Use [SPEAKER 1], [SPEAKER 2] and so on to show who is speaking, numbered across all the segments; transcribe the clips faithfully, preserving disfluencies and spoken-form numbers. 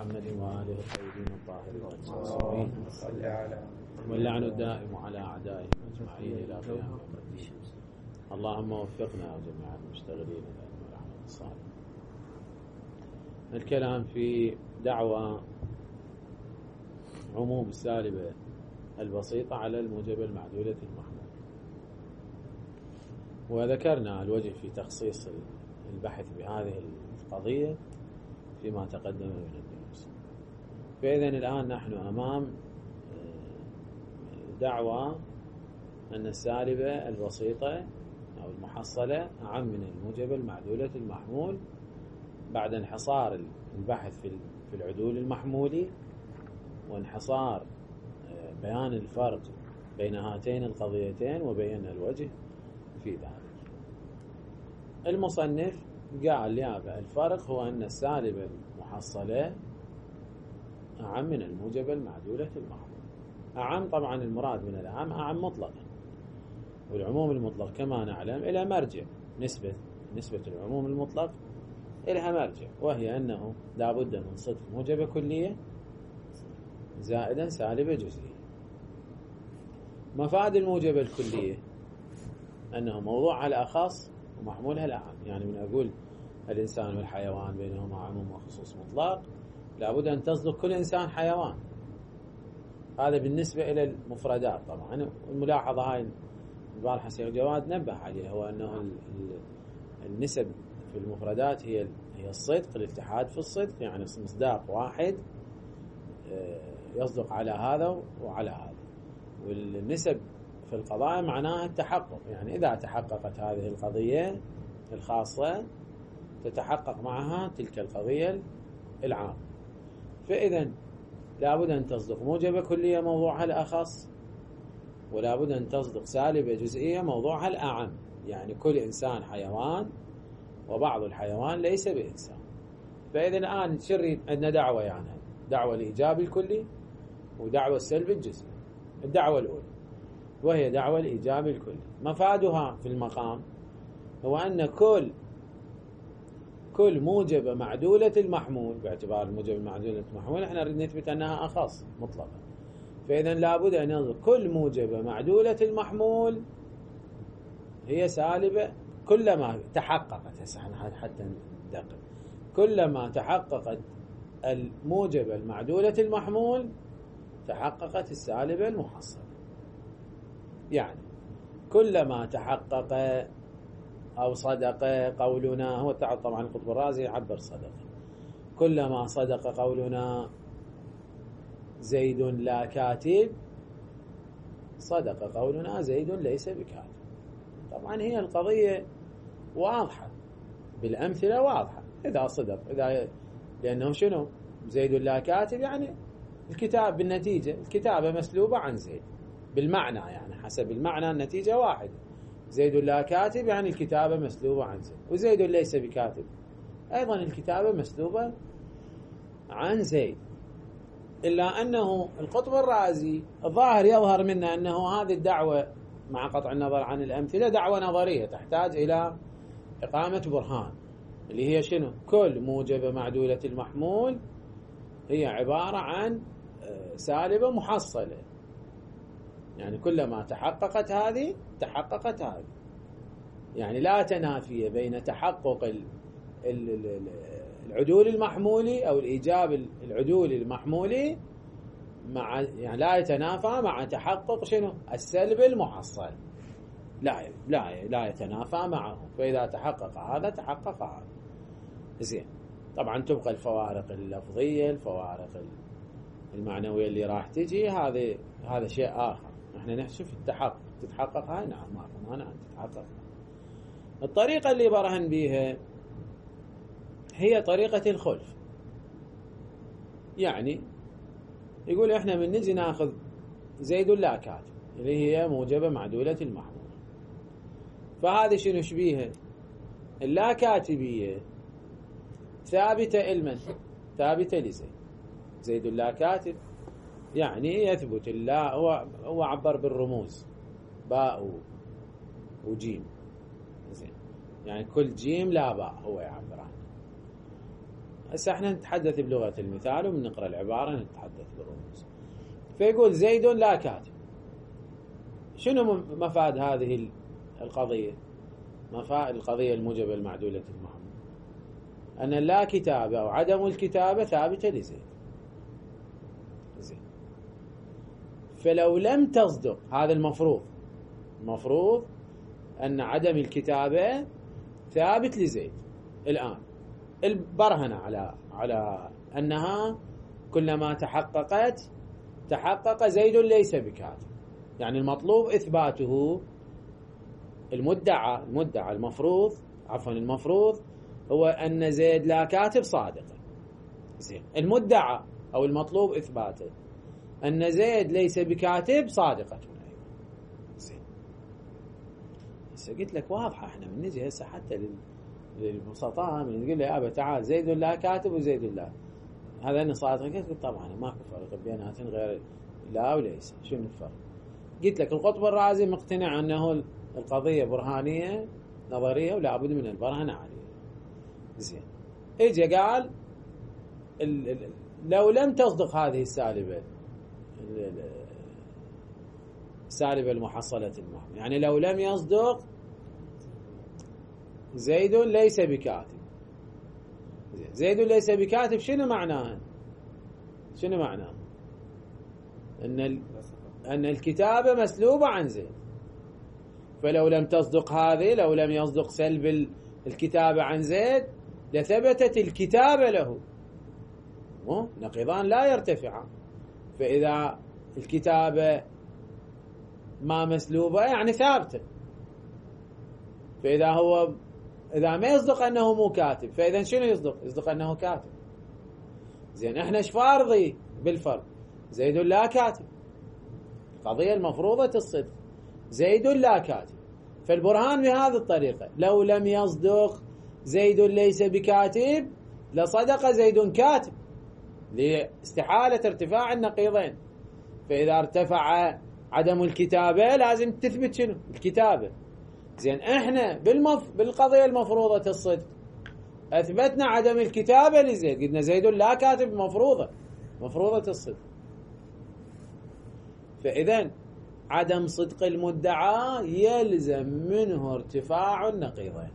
[SPEAKER 1] محمد وآله الطيبين الطاهرين المعصومين واللعن الدائم على أعدائهم أجمعين إلى قيام يوم الدين. اللهم وفقنا جميع المشتغلين بالعلم والعمل الصالح. الكلام في دعوى عموم السالبة البسيطة على الموجبة المعدولة المحمول، وذكرنا الوجه في تخصيص البحث بهذه القضية فيما تقدم من الدروس. فإذا الآن نحن أمام دعوى أن السالبة البسيطة أو المحصلة أعم من الموجبة المعدولة المحمول بعد انحصار البحث في العدول المحمولي وانحصار بيان الفرق بين هاتين القضيتين، وبينا الوجه في ذلك. المصنف قال يا الفرق هو أن السالبة المحصلة أعم من الموجبة المعدولة المحمول. أعم طبعا المراد من الأعم أعم مطلقا، والعموم المطلق كما نعلم إلى مرجع، نسبة نسبة العموم المطلق إلها مرجع، وهي أنه لا بد من صدق موجبة كلية زائدا سالبة جزئية. مفاد الموجبة الكلية أنه موضوعها الأخص ومحمولها الأعم. يعني من أقول الإنسان والحيوان بينهما عموم وخصوص مطلق، لابد أن تصدق كل إنسان حيوان. هذا بالنسبة إلى المفردات. طبعا الملاحظة هاي البارحة شيخ جواد نبه عليها، هو أنه النسب في المفردات هي هي الصدق، الاتحاد في الصدق، يعني مصداق واحد يصدق على هذا وعلى هذا. والنسب في القضايا معناها التحقق، يعني إذا تحققت هذه القضية الخاصة تتحقق معها تلك القضية العامة. فإذا لابد أن تصدق موجبة كلية موضوعها الأخص، ولابد أن تصدق سالبة جزئية موضوعها الأعم. يعني كل إنسان حيوان، وبعض الحيوان ليس بإنسان. فإذا الآن شري عندنا دعوة، يعني دعوة الإيجاب الكلي ودعوة السلب الجزئي. الدعوة الأولى وهي دعوة الإيجاب الكلي، مفادها في المقام هو أن كل كل موجبة معدولة المحمول، باعتبار الموجبة المعدولة المحمول احنا نريد نثبت أنها أخص مطلقا، فإذا لابد أن ننظر كل موجبة معدولة المحمول هي سالبة كلما تحققت، حتى ندقق، كلما تحققت الموجبة المعدولة المحمول تحققت السالبة المحصلة. يعني كلما تحقق أو صدق قولنا، هو طبعا القطب الرازي يعبر صدق، كلما صدق قولنا زيد لا كاتب صدق قولنا زيد ليس بكاتب. طبعا هي القضية واضحة بالأمثلة، واضحة. إذا صدق إذا لأنه شنو زيد لا كاتب، يعني الكتاب بالنتيجة الكتابة مسلوبة عن زيد بالمعنى، يعني حسب المعنى النتيجة واحدة. زيد لا كاتب يعني الكتابة مسلوبة عن زيد، وزيد ليس بكاتب أيضا الكتابة مسلوبة عن زيد. إلا أنه القطب الرازي الظاهر يظهر منه أنه هذه الدعوة مع قطع النظر عن الأمثلة دعوة نظرية تحتاج إلى إقامة برهان، اللي هي شنو؟ كل موجبة معدولة المحمول هي عبارة عن سالبة محصلة، يعني كلما تحققت هذه تحققت هذه. يعني لا تنافي بين تحقق العدول المحمولي أو الإيجاب العدول المحمولي مع، يعني لا يتنافى مع تحقق شنو؟ السلب المحصل، لا لا لا يتنافى معه. فإذا تحقق هذا تحقق هذا. زين، طبعا تبقى الفوارق اللفظية، الفوارق المعنوية اللي راح تجي، هذا هذا شيء آخر. نحن نحسب التحقق، تتحقق هاي نعم، ما مانع أن تتحقق. الطريقة اللي برهن بيها هي طريقة الخلف. يعني يقول احنا من نجي ناخذ زيد لا كاتب اللي هي موجبة معدولة المحمول، فهذه شنو شبيها؟ اللا كاتبية ثابتة لمن؟ ثابتة لزيد. زيد لا كاتب يعني يثبت اللا، هو هو عبر بالرموز باء وجيم. زين، يعني كل جيم لا باء هو يعبر عنه. هسه احنا نتحدث بلغة المثال وبنقرأ العبارة نتحدث بالرموز. فيقول زيد لا كاتب. شنو مفاد هذه القضية؟ مفاد القضية الموجبة المعدولة المحمول أن لا كتابة أو عدم الكتابة ثابتة لزيد. زين. فلو لم تصدق هذا المفروض المفروض أن عدم الكتابة ثابت لزيد. الآن البرهنة على على أنها كلما تحققت تحقق زيد ليس بكاتب، يعني المطلوب إثباته. المدعى المدعى المفروض عفوا المفروض هو أن زيد لا كاتب صادقة. زين. المدعى أو المطلوب إثباته أن زيد ليس بكاتب صادقة. زين. هسه قلت لك واضحة، احنا من نجي هسه حتى للبسطاء من نقول له يا أبا تعال زيد لا كاتب وزيد لا، هذا أنا صادق. قلت طبعا ماكو فرق بيناتهم غير لا وليس. شنو الفرق؟ قلت لك القطب الرازي مقتنع أنه القضية برهانية نظرية ولا بد من البرهنة عليها. زين. اجى قال ال ال لو لم تصدق هذه السالبة السالبة المحصلة المحمول، يعني لو لم يصدق زيد ليس بكاتب. زيد ليس بكاتب شنو معناه؟ شنو معناه؟ ان ان الكتابة مسلوبة عن زيد. فلو لم تصدق هذه، لو لم يصدق سلب الكتابة عن زيد لثبتت الكتابة له. نقيضان لا يرتفعان. فإذا الكتابة ما مسلوبة يعني ثابتة. فإذا هو إذا ما يصدق أنه مو كاتب، فإذا شنو يصدق؟ يصدق أنه كاتب. زين. احنا ايش فارضي بالفرق؟ زيد لا كاتب، قضية المفروضة الصدق، زيد لا كاتب. فالبرهان بهذه الطريقة، لو لم يصدق زيد ليس بكاتب لصدق زيد كاتب، لاستحالة ارتفاع النقيضين. فإذا ارتفع عدم الكتابة لازم تثبت شنو؟ الكتابة. زين. احنا بالمف... بالقضية المفروضة الصدق اثبتنا عدم الكتابة لزيد، قلنا زيد لا كاتب مفروضة مفروضة الصدق. فإذا عدم صدق المدعى يلزم منه ارتفاع النقيضين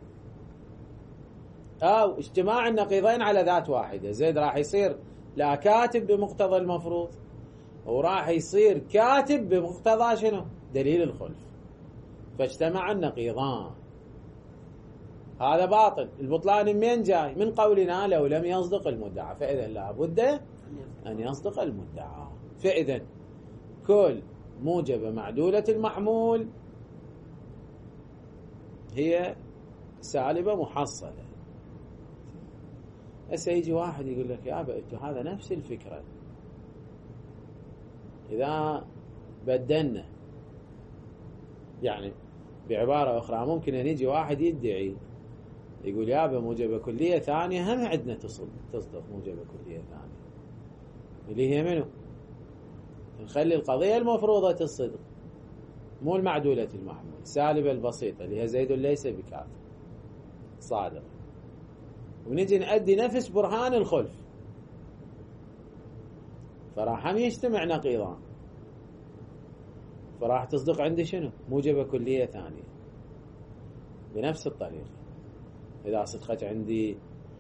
[SPEAKER 1] أو اجتماع النقيضين على ذات واحدة. زيد راح يصير لا كاتب بمقتضى المفروض، وراح يصير كاتب بمقتضى شنو؟ دليل الخلف. فاجتمع النقيضان. هذا باطل. البطلان من جاي؟ من قولنا لو لم يصدق المدعى. فإذا لا بد أن يصدق المدعى. فإذا كل موجبة معدولة المحمول هي سالبة محصلة. هسه يجي واحد يقول لك يا أبا انتو هذا نفس الفكرة، إذا بدلنا يعني بعبارة أخرى ممكن أن يجي واحد يدعي يقول يا أبا موجبة كلية ثانية هم عندنا تصدق موجبة كلية ثانية اللي هي منو؟ نخلي القضية المفروضة الصدق مو المعدولة المحمول، السالبة البسيطة اللي هي زيد ليس بكاتب صادق، ونجي نأدي نفس برهان الخلف، فراح هم يجتمع نقيضان، فراح تصدق عندي شنو؟ موجبة كلية ثانية. بنفس الطريقة إذا صدقت عندي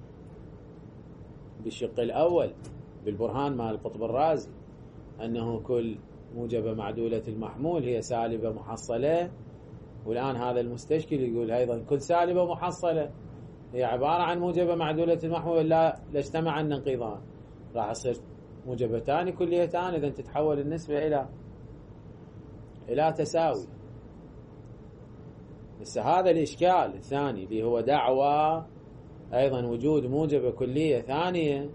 [SPEAKER 1] بالشق الأول بالبرهان مال القطب الرازي أنه كل موجبة معدولة المحمول هي سالبة محصلة، والآن هذا المستشكل يقول أيضا كل سالبة محصلة هي عبارة عن موجبة معدولة المحمول لا لاجتمع النقيضان، راح يصير موجبتان كليتان، إذا تتحول النسبة إلى إلى تساوي. بس هذا الإشكال الثاني اللي هو دعوى أيضا وجود موجبة كلية ثانية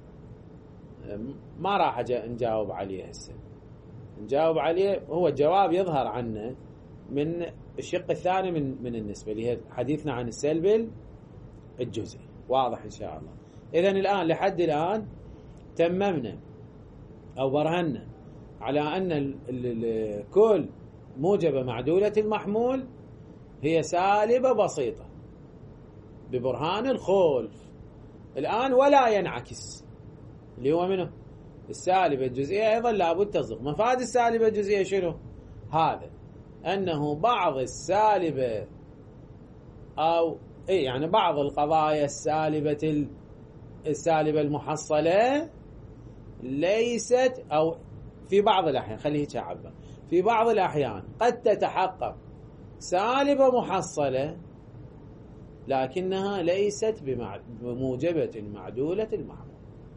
[SPEAKER 1] ما راح نجاوب عليه هسه. نجاوب عليه هو الجواب يظهر عنه من الشق الثاني من من النسبة اللي هي حديثنا عن السلب الجزئي. واضح إن شاء الله. إذن الآن لحد الآن تممنا أو برهنا على أن ال ال كل موجبة معدولة المحمول هي سالبة بسيطة ببرهان الخلف. الآن ولا ينعكس، اللي هو منه السالبة الجزئية أيضا لابد تصدق. مفاد السالبة الجزئية شنو؟ هذا أنه بعض السالبة أو إيه يعني بعض القضايا السالبة السالبة المحصلة ليست، أو في بعض الأحيان، خليه تعبر، في بعض الأحيان قد تتحقق سالبة محصلة لكنها ليست بموجبة معدولة المحمول.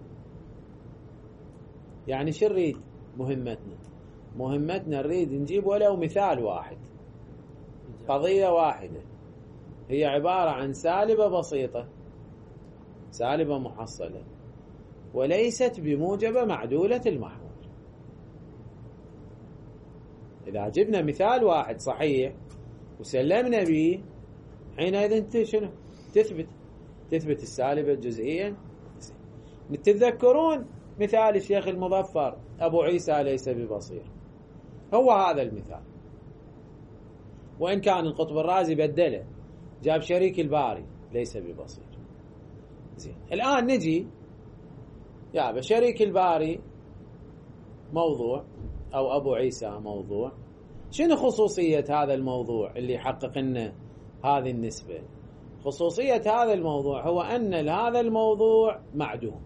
[SPEAKER 1] يعني شو نريد؟ مهمتنا مهمتنا نريد نجيب ولو مثال واحد، قضية واحدة هي عبارة عن سالبة بسيطة، سالبة محصلة، وليست بموجبة معدولة المحمول. إذا جبنا مثال واحد صحيح وسلمنا به، حينئذ انت شنو تثبت؟ تثبت السالبة الجزئية. تتذكرون مثال الشيخ المظفر أبو عيسى ليس ببصير، هو هذا المثال، وإن كان القطب الرازي بدله جاب شريك الباري ليس ببصير. زين، الآن نجي يا شريك الباري موضوع أو أبو عيسى موضوع، شنو خصوصية هذا الموضوع اللي يحقق لنا هذه النسبة؟ خصوصية هذا الموضوع هو أن هذا الموضوع معدوم،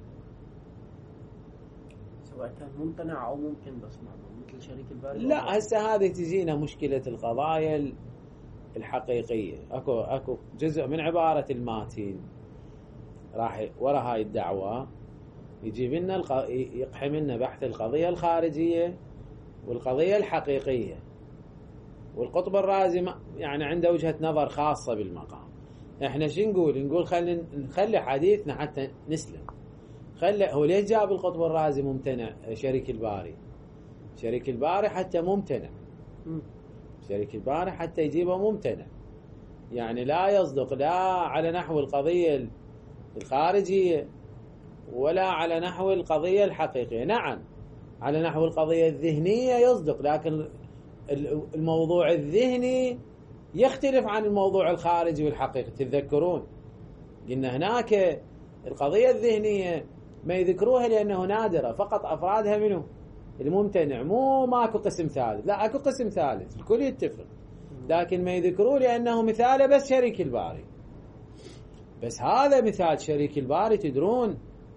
[SPEAKER 2] سواء كان ممتنع أو ممكن بس معدوم، مثل شريك الباري.
[SPEAKER 1] لا هسه هذه تجينا مشكلة القضايا الحقيقية. أكو أكو جزء من عبارة الماتين راح ورا هاي الدعوة يجيب لنا الق... يقحم لنا بحث القضية الخارجية والقضية الحقيقية. والقطب الرازي ما يعني عنده وجهة نظر خاصة بالمقام. احنا شو نقول؟ نقول خلي نخلي حديثنا حتى نسلم. خلي هو ليش جاب القطب الرازي ممتنع شريك الباري؟ شريك الباري حتى ممتنع، شريك الباري حتى يجيبه ممتنع، يعني لا يصدق لا على نحو القضية الخارجية ولا على نحو القضية الحقيقية. نعم على نحو القضية الذهنية يصدق، لكن الموضوع الذهني يختلف عن الموضوع الخارجي والحقيقي. تتذكرون قلنا هناك القضية الذهنية ما يذكروها لأنه نادرة، فقط أفرادها منه الممتنع، مو ماكو قسم ثالث، لا اكو قسم ثالث الكل يتفق، لكن ما يذكروه لأنه مثاله بس شريك الباري. بس هذا مثال شريك الباري تدرون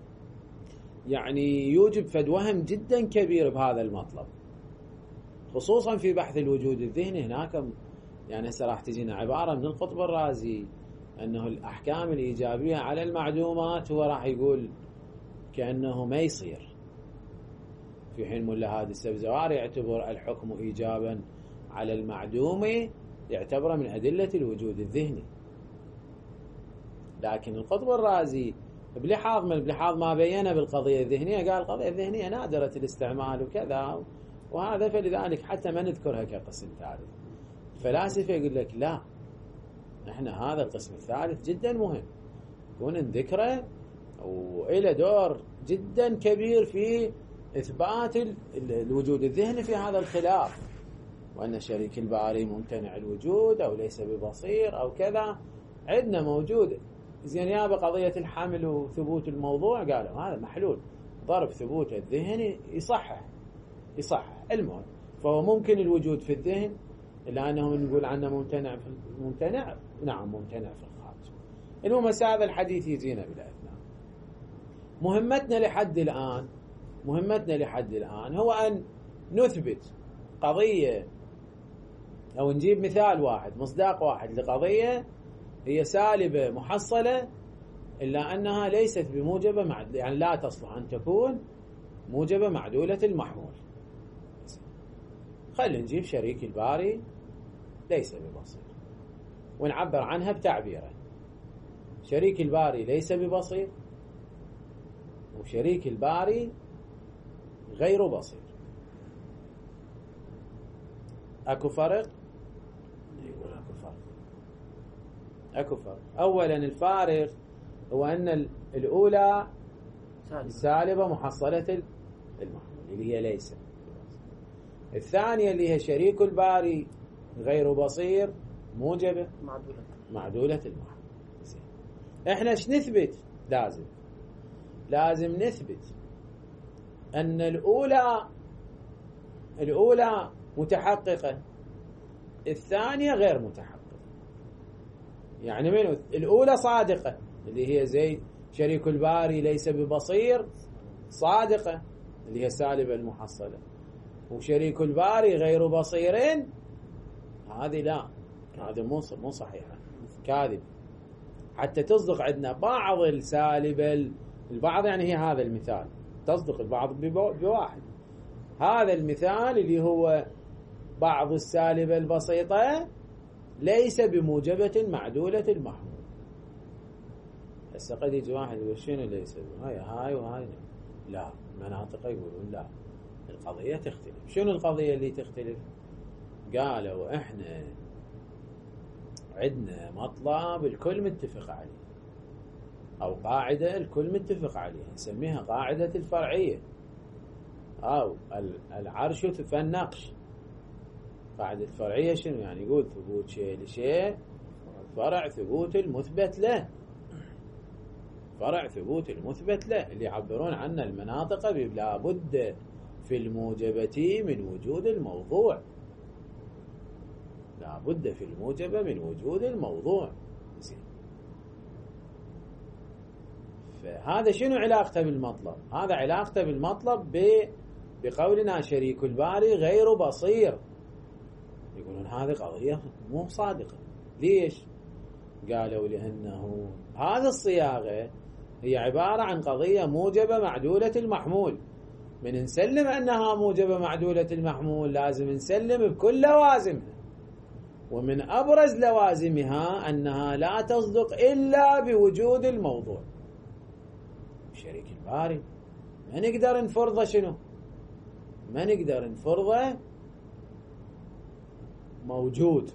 [SPEAKER 1] يعني يوجب فد وهم جدا كبير بهذا المطلب، خصوصا في بحث الوجود الذهني. هناك يعني هسه راح تجينا عبارة من القطب الرازي أنه الأحكام الإيجابية على المعدومات هو راح يقول كأنه ما يصير، في حين ملا هادي السبزواري يعتبر الحكم إيجابا على المعدوم يعتبر من أدلة الوجود الذهني. لكن القطب الرازي بلحاظ من بلحاظ ما بينه بالقضية الذهنية قال القضية الذهنية نادرة الاستعمال وكذا وهذا، فلذلك حتى ما نذكرها كقسم ثالث. الفلاسفة يقول لك لا، احنا هذا القسم الثالث جدا مهم يكون نذكره وإله دور جدا كبير في إثبات الوجود الذهني في هذا الخلاف، وأن شريك الباري ممتنع الوجود أو ليس ببصير أو كذا عندنا موجود. زين يا بقضية الحمل وثبوت الموضوع قالوا هذا محلول، ضرب ثبوت الذهني يصحح يصحح المهم، فهو ممكن الوجود في الذهن إلا أنه نقول عنه ممتنع في ممتنع نعم ممتنع في الخارج. المهم هذا الحديث يجينا بالأثناء. مهمتنا لحد الآن مهمتنا لحد الآن هو أن نثبت قضية أو نجيب مثال واحد، مصداق واحد لقضية هي سالبة محصلة إلا أنها ليست بموجبة معدولة، يعني لا تصلح أن تكون موجبة معدولة المحمول. خلينا نجيب شريك الباري ليس ببصير ونعبر عنها بتعبيره. شريك الباري ليس ببصير وشريك الباري غير بصير. اكو فرق؟ يقول اكو فرق. اكو فرق. اولا الفارق هو ان الاولى سالبة محصلة المحمول اللي هي ليس، الثانية اللي هي شريك الباري غير بصير موجبة
[SPEAKER 2] معدولة
[SPEAKER 1] معدولة المحمول. احنا ايش نثبت؟ لازم لازم نثبت أن الأولى الأولى متحققة، الثانية غير متحققة. يعني منو؟ الأولى صادقة اللي هي زي شريك الباري ليس ببصير، صادقة اللي هي سالبة المحصلة. وشريك الباري غير بصيرين، هذه لا، هذه مو مو صحيحة، كاذب. حتى تصدق عندنا بعض السالبة، البعض يعني هي هذا المثال، تصدق البعض بواحد. هذا المثال اللي هو بعض السالبة البسيطة ليس بموجبة معدولة المحمول. هسه قد يجي واحد يقول شنو ليس هاي هاي وهاي، لا، مناطق يقولون لا، القضية تختلف. شنو القضية اللي تختلف؟ قالوا احنا عندنا مطلب الكل متفق عليه، او قاعدة الكل متفق عليها، نسميها قاعدة الفرعية، او العرش فالنقش. قاعدة الفرعية شنو يعني؟ يقول ثبوت شيء لشيء فرع ثبوت المثبت له، فرع ثبوت المثبت له، اللي يعبرون عنه المناطق لا بد في الموجبة من وجود الموضوع، لا بد في الموجبة من وجود الموضوع. زين، فهذا شنو علاقته بالمطلب؟ هذا علاقته بالمطلب بقولنا شريك الباري غير بصير. يقولون هذه قضية مو صادقة. ليش؟ قالوا لأنه هذه الصياغة هي عبارة عن قضية موجبة معدولة المحمول. من نسلم أنها موجبة معدولة المحمول لازم نسلم بكل لوازمها، ومن أبرز لوازمها أنها لا تصدق إلا بوجود الموضوع. شريك الباري ما نقدر نفرضه شنو؟ ما نقدر نفرضه موجود،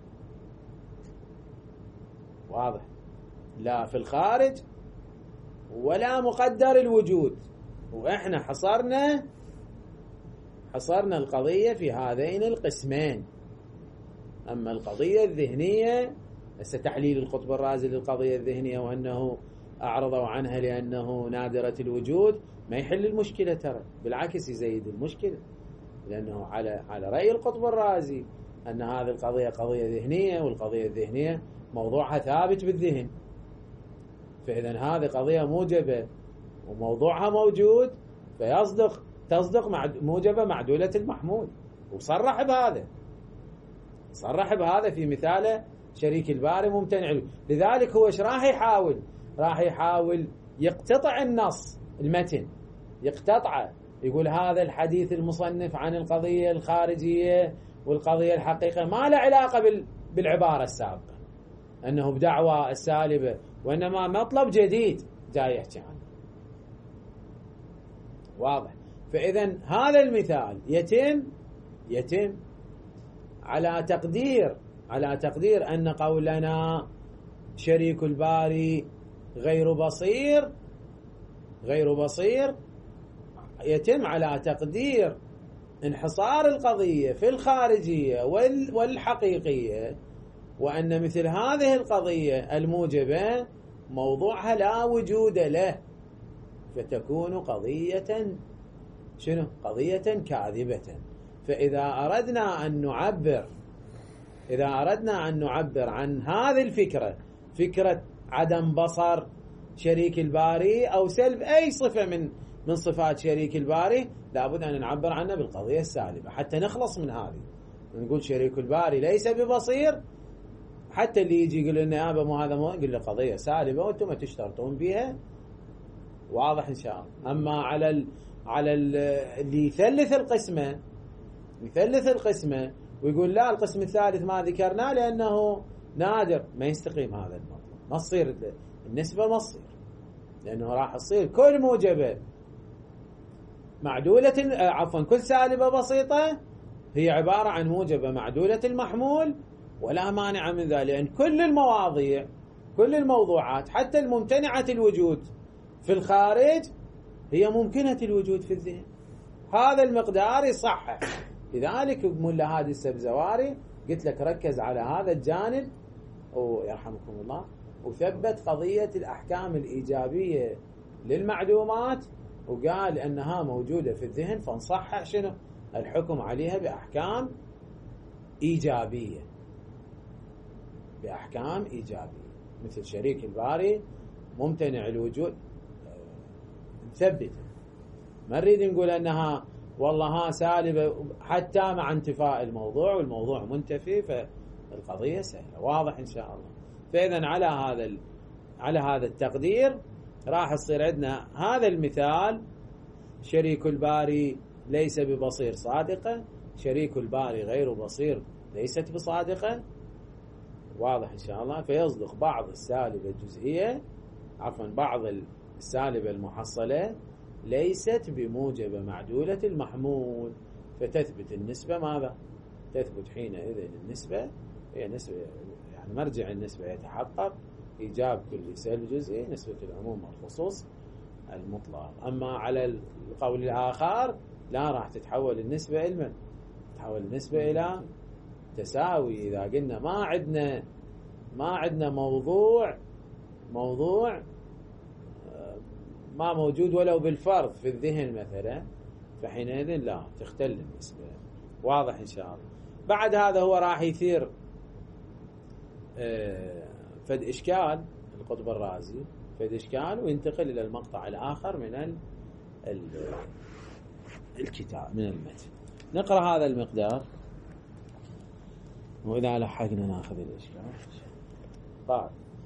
[SPEAKER 1] واضح؟ لا في الخارج ولا مقدر الوجود. وإحنا حصرنا حصرنا القضية في هذين القسمين. أما القضية الذهنية، هسه تحليل القطب الرازي للقضية الذهنية وأنه أعرضوا عنها لأنه نادرة الوجود ما يحل المشكلة، ترى بالعكس يزيد المشكلة، لأنه على على رأي القطب الرازي أن هذه القضية قضية ذهنية، والقضية الذهنية موضوعها ثابت بالذهن، فإذا هذه قضية موجبة وموضوعها موجود، فيصدق تصدق موجبة معدولة المحمول. وصرح بهذا، صرح بهذا في مثاله شريك الباري ممتنع. لذلك هو ايش راح يحاول؟ راح يحاول يقتطع النص المتن، يقتطعه، يقول هذا الحديث المصنف عن القضية الخارجية والقضية الحقيقة ما له علاقة بالعبارة السابقة أنه بدعوى السالبة، وإنما مطلب جديد جاي يحكي عنه. واضح؟ فإذا هذا المثال يتم يتم على تقدير على تقدير أن قولنا شريك الباري غير بصير غير بصير يتم على تقدير انحصار القضية في الخارجية والحقيقية، وأن مثل هذه القضية الموجبة موضوعها لا وجود له، فتكون قضية شنو؟ قضية كاذبة. فإذا أردنا أن نعبر إذا أردنا أن نعبر عن هذه الفكرة، فكرة عدم بصر شريك الباري أو سلب أي صفة من من صفات شريك الباري، لابد أن نعبر عنها بالقضية السالبة حتى نخلص من هذه. نقول شريك الباري ليس ببصير، حتى اللي يجي يقول لنا يابا مو هذا، مو نقول له قضية سالبة وأنتم ما تشترطون بها. واضح إن شاء الله. أما على ال على ال اللي يثلث القسمة يثلث القسمة ويقول لا القسم الثالث ما ذكرناه لأنه نادر، ما يستقيم هذا المطلب، ما تصير النسبة، ما تصير، لأنه راح تصير كل موجبة معدولة، عفوا كل سالبة بسيطة هي عبارة عن موجبة معدولة المحمول، ولا مانع من ذلك، لأن كل المواضيع كل الموضوعات حتى الممتنعة الوجود في الخارج هي ممكنة الوجود في الذهن. هذا المقدار يصحح. لذلك ملا هادي السبزواري قلت لك ركز على هذا الجانب ويرحمكم الله، وثبت قضية الأحكام الإيجابية للمعدومات وقال أنها موجودة في الذهن، فنصحح شنو الحكم عليها بأحكام إيجابية، بأحكام إيجابية، مثل شريك الباري ممتنع الوجود نثبته، ما نريد نقول أنها والله ها سالبة حتى مع انتفاء الموضوع والموضوع منتفي، فالقضية سهلة. واضح إن شاء الله. فإذا على هذا على هذا التقدير راح يصير عندنا هذا المثال: شريك الباري ليس ببصير صادقة، شريك الباري غير بصير ليست بصادقة. واضح إن شاء الله. فيصدق بعض السالبة الجزئية، عفوا بعض السالبة المحصلة ليست بموجب معدولة المحمول، فتثبت النسبة ماذا؟ تثبت حينئذ النسبة هي نسبة، يعني مرجع النسبة يتحقق إيجاب كل سلب جزئي نسبة العموم والخصوص المطلق. أما على القول الآخر لا، راح تتحول النسبة إلى من؟ تتحول النسبة إلى تساوي. إذا قلنا ما عندنا ما عندنا موضوع موضوع ما موجود ولو بالفرض في الذهن مثلا، فحينئذ لا، تختل النسبة. واضح إن شاء الله. بعد هذا هو راح يثير فد إشكال القطب الرازي، فد إشكال، وينتقل إلى المقطع الآخر من الكتاب من المتن. نقرأ هذا المقدار وإذا لحقنا ناخذ الإشكال. قال: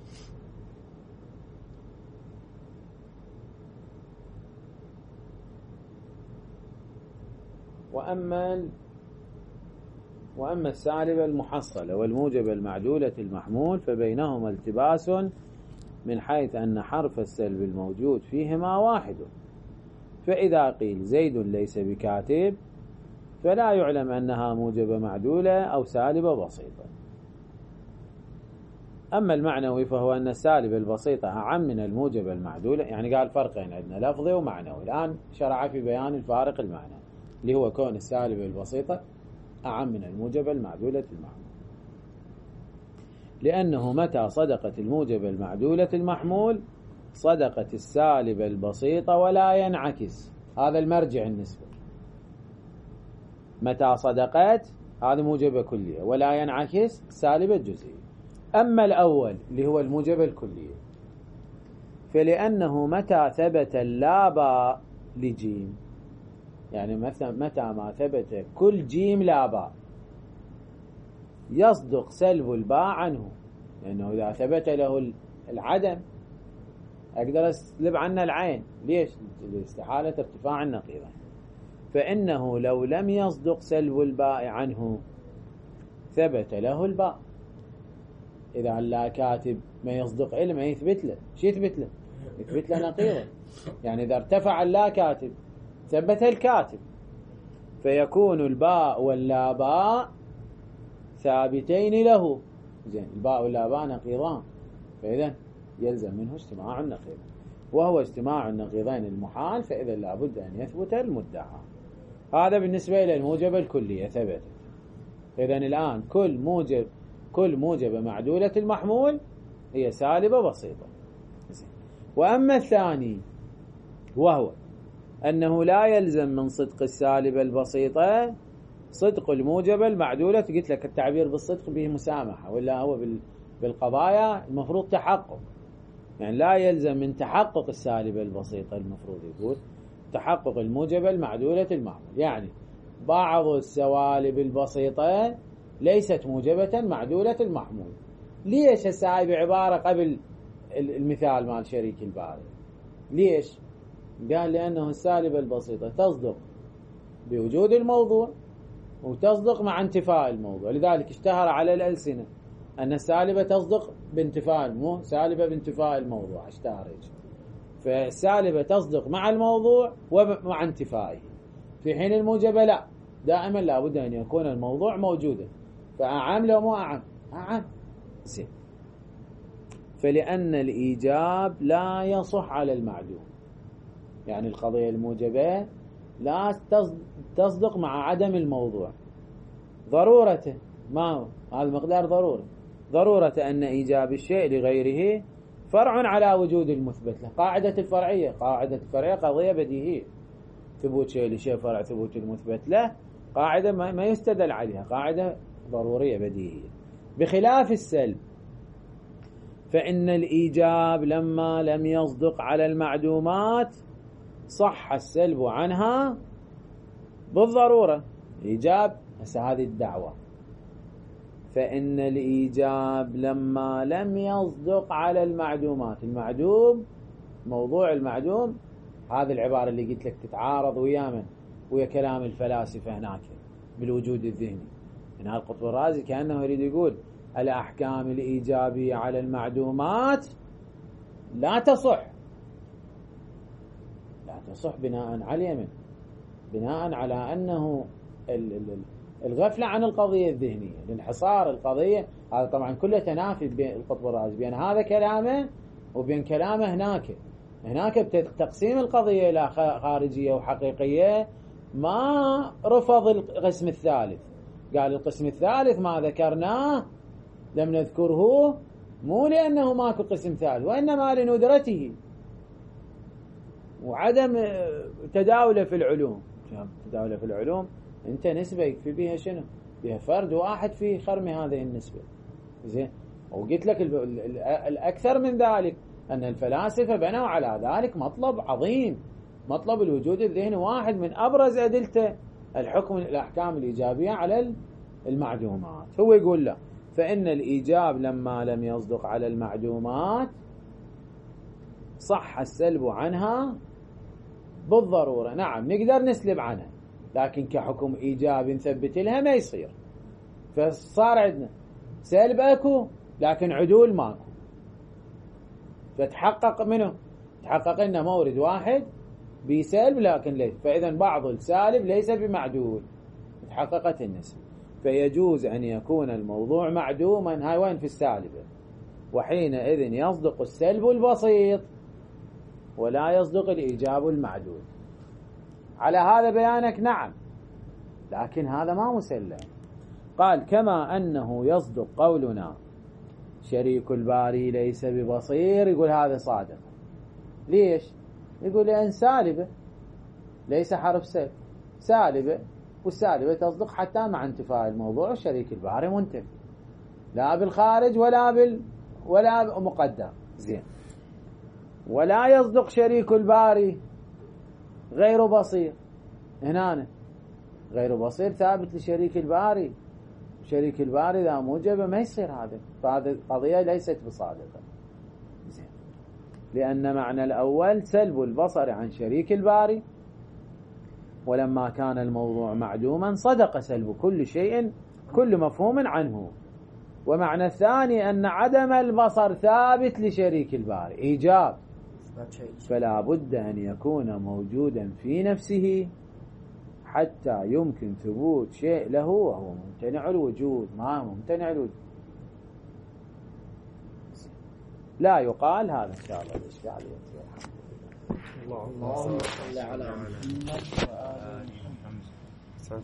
[SPEAKER 1] وأما وأما السالبة المحصلة والموجبة المعدولة المحمول فبينهما التباس من حيث أن حرف السلب الموجود فيهما واحد. فإذا قيل زيد ليس بكاتب فلا يعلم أنها موجبة معدولة أو سالبة بسيطة. أما المعنوي فهو أن السالبة البسيطة أعم من الموجبة المعدولة. يعني قال فرقين عندنا، لفظي ومعنوي. الآن شرع في بيان الفارق المعنى اللي هو كون السالبة البسيطة أعم من الموجبة المعدولة المحمول، لأنه متى صدقت الموجبة المعدولة المحمول صدقت السالبة البسيطة ولا ينعكس. هذا المرجع النسبة. متى صدقت هذا موجبة كلية ولا ينعكس سالبة الجزئية. أما الأول اللي هو الموجبة الكلية فلأنه متى ثبت اللابا لجيم، يعني متى ما ثبت كل جيم لا باء يصدق سلب الباء عنه، لأنه إذا ثبت له العدم أقدر أسلب عنه العين. ليش؟ لاستحالة ارتفاع النقيضة. فإنه لو لم يصدق سلب الباء عنه ثبت له الباء. إذا لا كاتب ما يصدق إلا ما يثبت له، شو يثبت له؟ يثبت له نقيضة. يعني إذا ارتفع اللا كاتب ثبت الكاتب، فيكون الباء واللا باء ثابتين له. زين، الباء واللا باء نقيضان، فإذا يلزم منه اجتماع النقيض، وهو اجتماع النقيضين المحال، فإذا لابد أن يثبت المدعى. هذا بالنسبة إلى الموجبة الكلية ثبتت. إذن الآن كل موجب كل موجبة معدولة المحمول هي سالبة بسيطة. وأما الثاني وهو أنه لا يلزم من صدق السالبة البسيطة صدق الموجبة المعدولة. قلت لك التعبير بالصدق به مسامحة، ولا هو بالقضايا المفروض تحقق. يعني لا يلزم من تحقق السالبة البسيطة، المفروض يقول تحقق الموجبة المعدولة المحمول. يعني بعض السوالب البسيطة ليست موجبة معدولة المحمول. ليش هسه بعبارة قبل المثال مال شريك الباري؟ ليش؟ قال لأنه السالبة البسيطة تصدق بوجود الموضوع وتصدق مع انتفاء الموضوع، لذلك اشتهر على الألسنة أن السالبة تصدق بانتفاء، مو سالبة بانتفاء الموضوع، اشتهر هيك. فالسالبة تصدق مع الموضوع ومع انتفائه، في حين الموجبة لا، دائما لابد أن يكون الموضوع موجودا. فأعم لو مو أعم؟ أعم. زين. فلأن الإيجاب لا يصح على المعدوم، يعني القضية الموجبة لا تصدق مع عدم الموضوع ضرورته. ما هو هذا المقدار ضرورة ضرورة أن إيجاب الشيء لغيره فرع على وجود المثبت له. قاعدة الفرعية قاعدة الفرعية قضية بديهية، ثبوت شيء لشيء فرع ثبوت المثبت له، قاعدة ما يستدل عليها، قاعدة ضرورية بديهية. بخلاف السلب فإن الإيجاب لما لم يصدق على المعدومات صح السلب عنها بالضرورة. إيجاب هسه هذه الدعوة، فإن الإيجاب لما لم يصدق على المعدومات، المعدوم موضوع المعدوم، هذه العبارة اللي قلت لك تتعارض ويا من؟ ويا كلام الفلاسفة هناك بالوجود الذهني. هنا القطب الرازي كأنه يريد يقول الأحكام الإيجابية على المعدومات لا تصح، لا تصح بناء على من؟ بناء على أنه الغفلة عن القضية الذهنية، الانحصار القضية. هذا طبعا كله تنافي بين القطب الرازي بين هذا كلامه وبين كلامه هناك. هناك بتقسيم القضية إلى خارجية وحقيقية، ما رفض القسم الثالث، قال القسم الثالث ما ذكرناه لم نذكره مو لأنه ماكو قسم ثالث، وإنما لندرته وعدم تداوله في العلوم. تداوله في العلوم انت نسبة يكفي بها شنو؟ بها فرد واحد في خرم هذه النسبة. زين، وقلت لك الأكثر من ذلك أن الفلاسفة بنوا على ذلك مطلب عظيم، مطلب الوجود الذهني، واحد من أبرز أدلته الحكم الأحكام الإيجابية على المعدومات. هو يقول له فإن الإيجاب لما لم يصدق على المعدومات صح السلب عنها بالضرورة. نعم نقدر نسلب عنها، لكن كحكم إيجاب نثبت لها ما يصير. فصار عندنا سلب أكو لكن عدول ماكو، فتحقق منه تحقق لنا مورد واحد بسلب لكن ليس، فإذا بعض السالب ليس بمعدول، تحققت النسبة. فيجوز أن يكون الموضوع معدوما، هاي وين في السالبة، وحينئذ يصدق السلب البسيط ولا يصدق الإيجاب المعدول. على هذا بيانك نعم، لكن هذا ما مسلم. قال كما أنه يصدق قولنا شريك الباري ليس ببصير، يقول هذا صادق. ليش؟ يقول لأن سالبة ليس حرف سلب، سالبة، والسالبة تصدق حتى مع انتفاء الموضوع. شريك الباري منتفي لا بالخارج ولا بال ولا مقدر. زين، ولا يصدق شريك الباري غير بصير. هنا غير بصير ثابت لشريك الباري، شريك الباري إذا موجبه ما يصير هذا، فهذه القضية ليست بصادقة. زين، لأن معنى الأول سلب البصر عن شريك الباري، ولما كان الموضوع معدوما صدق سلب كل شيء كل مفهوم عنه. ومعنى الثاني أن عدم البصر ثابت لشريك الباري إيجاب، فلا بد أن يكون موجودا في نفسه حتى يمكن ثبوت شيء له وهو ممتنع الوجود. ما ممتنع الوجود لا يقال هذا. إن شاء الله الإشكال ينتهي.
[SPEAKER 2] اللهم صل على محمد وآله